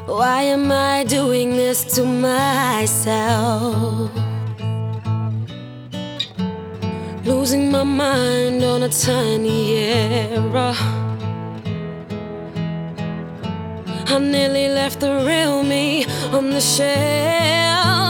Why am I doing this to myself? Losing my mind on a tiny error. I nearly left the real me on the shelf.